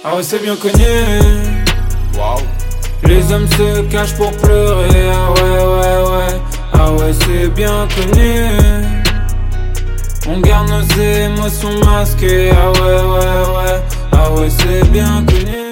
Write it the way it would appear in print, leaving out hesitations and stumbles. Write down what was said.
Ah ouais, c'est bien connu. Waouh. Les hommes se cachent pour pleurer. Ah ouais, ouais, ouais. Ah ouais, c'est bien connu. On garde nos émotions masquées. Ah ouais, ouais, ouais. Ah ouais, c'est bien connu.